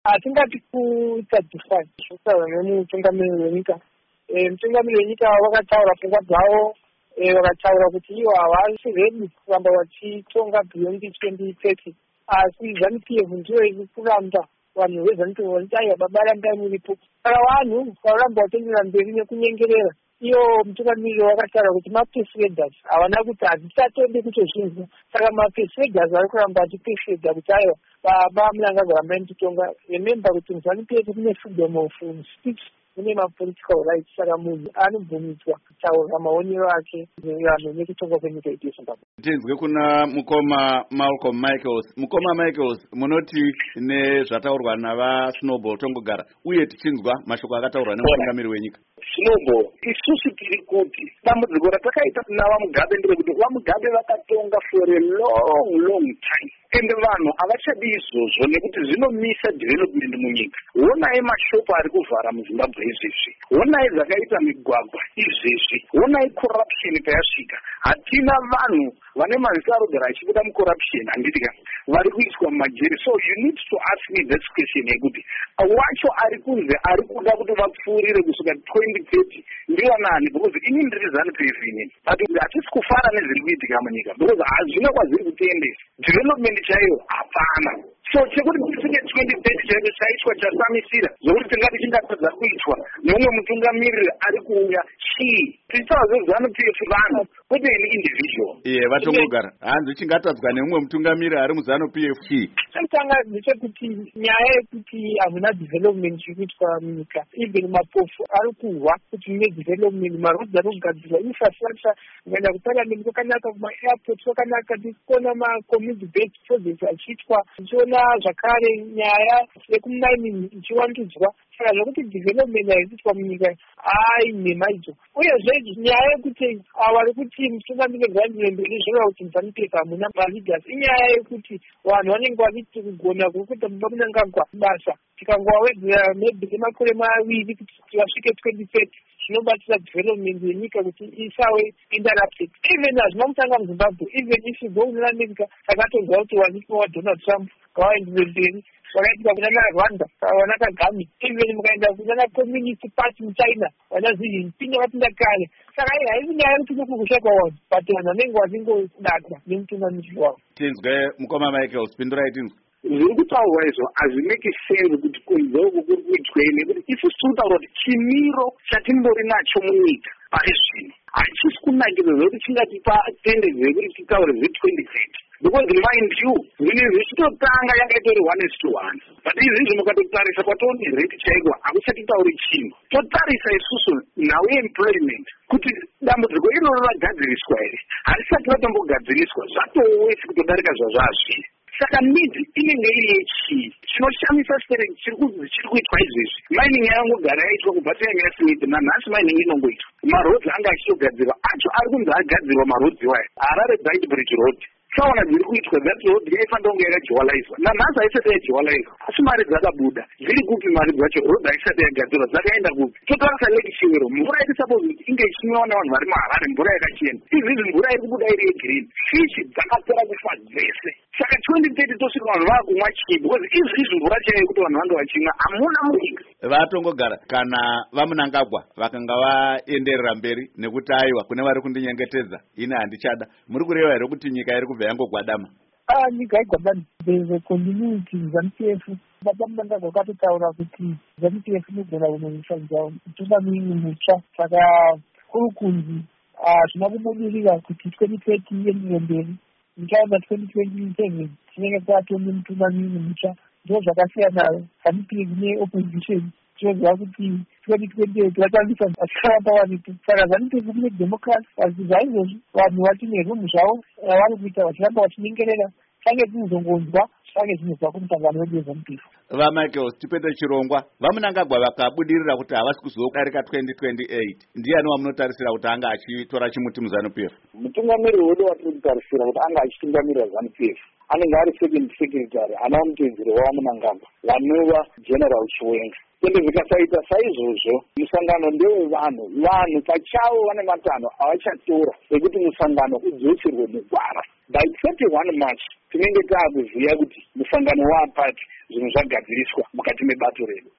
Hatingati kuita different kutaura nemutungamiriri wenyika. Mutungamiriri wenyika vakataura pfungwa dzavo, vakataura kuti ivo havasi redi kuramba vachitonga beyond 2030, asi ZANU-PF ndiyo iri kuramba vanhu vezANU-PF vanoti aiwa baba rambai muripo. Saka vanhu vakaramba vatenderera mberi nekunyengerera. Iyo mutungamiriri wakataura kuti mapesuaders havana kuti hadzichatende kutozvinzwa. Saka mapesuaders vari kuramba vachipesuada kuti aiwa baba Mnangagwa rambai muchitonga. Remember kuti ZANU-PF kune freedom of speech, kune mapolitical rights. Saka munhu anobvumidzwa kutaura maonero ake maererano nekutonga kwenyika yedu yeZimbabwe. Tinzwe kuna mukoma Malcolm Michaels. Mukoma Michaels, munoti nezvataurwa navaSnowball Tongogara uye tichinzwa mashoko akataurwa nemutungamiriri wenyika. Snowball, isusu tiri kuti dambudziko ratakaita kuna vaMugabe nderekuti vaMugabe vakatonga for a long time. Ende vanhu havachadi izvozvo nekuti zvinomisa development munyika. Honai mashopu ari kuvhara muZimbabwe izvezvi. Honai zvakaita migwagwa izvezvi. Honai corruption payasvika. Hatina vanhu vane maziso arogara achibuda mucorruption handitika vari kuiswa mumajeri. So you need to ask me this question yekuti wacho ari kunze ari kuda kuti vapfuurire kusvika 2030 ndiwo nani, because ini ndiri ZANU-PF inini. But hatisi kufara nezviri kuitika munyika because hazvina kwaziri kutiendesa. Development chaiyo hapana. So chekuti kusvike 2030 chaiyo chaitwa chasamisira zvokuti tingati chingatadza kuitwa nomwe mutungamiriri ari kuuya chii. Tichitaura zveZANU-PF vanhu kwete ini individual. Vatongogara hanzi chingatadzwa nemumwe mutungamiriri ari muZANU-PF chii. Chekutanga ndechekuti nyaya yekuti hamuna development iri kuitwa munyika. Even mapofu ari kuhwa kuti mune development, marodzi ari kugadzirwa, infrastructure kuenda kuparliament kwakanaka, kuma-airport kwakanaka, tichiona ma-community based projects achiitwa, tichiona zvakare nyaya yekumining ichiwandudzwa. Saka zvokuti development ari kuitwa munyika nhema idzo. Uyezve nyaya yekuti vari kuti mutungamiriri ngandire mberi zvoreva kuti ZANU-PF hamuna maleaders, inyaya yekuti vanhu vanenge vachiti kugona kuri kuita baba Mnangagwa basa tikangowawedzera maybe nemakore maviri kuti vasvike 2030 zvinobatsira development yenyika kuti isawe interrupted. Even hazvina kutanga muZimbabwe, even if you go to America takatonzwa kuti wanikwa waDonald Trump ngavaendere mberi, vakaitika kunana Rwanda vana Kagame, even mukaenda kunana Communist Party muChina vana Xi Jinping vakapinda kare. Saka haisi nyaya yekuti kukushakwa vanhu, but vanhu vanenge vachingodakwa nemutungamiriri wavo. Tinzwe mukoma Michaels, pindurai tinzwe. Zviri kutaurwa izvo hazvimeki sense kuti kunze uku kuri kuitwei, nekuti isusu tiri kutaura kuti chimiro chatimbori nacho munyika pari zvino hachisi kunakidza zvokuti chingatipa tendency yekuti titaure zve-2030. Because mind you, zvinhu zvichitotanga yanga itori 1:1. But izvizvi mukatotarisa kwatoone rate chaiko hakuchatitauri chinhu. Totarisa isusu nhau employment kuti dambudziko iroro ragadziriswa here, harisati ratombogadziriswa, zvatowesi kutodarika zvazvazviri. Saka need inenge iri yechii. Chinoshamisa stereki chiri kuitwa izvezvi. Mining yangogara yaitwa kubva time yaSmith, nanhasi mining inongoitwa. Marodzi anga achitogadzirwa acho ari kunzi agadzirwa marodzi waya. Harare Beitbridge Road saona dziri kuitwa that road yaifanira kunge yakajuwalaizwa. Nanhasi haisati yajuwalaizwa, asi mari dzakabuda. Dziri kupi mari dzacho? Road haisati yagadzirwa, dzakaenda kupi? Totarisa Lake Chiwero, mvura iri suppose kuti inge ichimwiwa navanhu vari maHarare, mvura yakachena. Izvizvi mvura iri kubuda iri yegreen. Fish dzakapera kufa dzese. Saka 2030 tosvika vanhu vakumwa chii? Because izvizvi mvura chaiyo kuti vanhu vange vachimwa hamuna munyika. Vatongogara kana vaMnangagwa vakanga vaenderera mberi nekuti aiwa kune vari kundinyengetedza ine handichada, muri kureva here kuti nyika iri kubva yangogwadama? Nyika haigwadami. There is a continuity. ZANU-PF baba Mnangagwa akatotaura kuti ZANU-PF inogona kunomutsvaga mutungamiriri mutsva. Saka kuri kunzi zvina kubudirira kuti 2030 iendere mberi. Muchaona 2027 tinenge tatone mutungamiriri mutsva. Ndo zvakasiyana ZANU-PF neopposition. Tinoziva kuti 2028 vatambisa vasaramba varipo. Saka ZANU-PF kune democracy, asi zvaizvozvi vanhu vachine rumu zvavo vari kuita vachiramba vachinyengerera. Change tinozongonzwa change tinozwa kumusangano wedu weZANU-PF. VaMichaels, tipete chirongwa. vaMnangagwa vakabudirira kuti havasi kuzodarika 2028. Ndiani wamunotarisira kuti anga achitora chimuti muZANU-PF? Mutungamiriri wedu watiri kutarisira kuti anga achitungamirira ZANU-PF anenge ari second secretary ana mutedzeri waMnangagwa vanova General Chiwenga. Ende zvikasaita saizvozvo musangano ndewevanhu, vanhu pachavo vane matanho avachatora ekuti musangano udzoserwe mugwara. by 31 March tinenge taakuziva kuti musangano waapati zvinhu zvagadziriswa mukati mebato redu.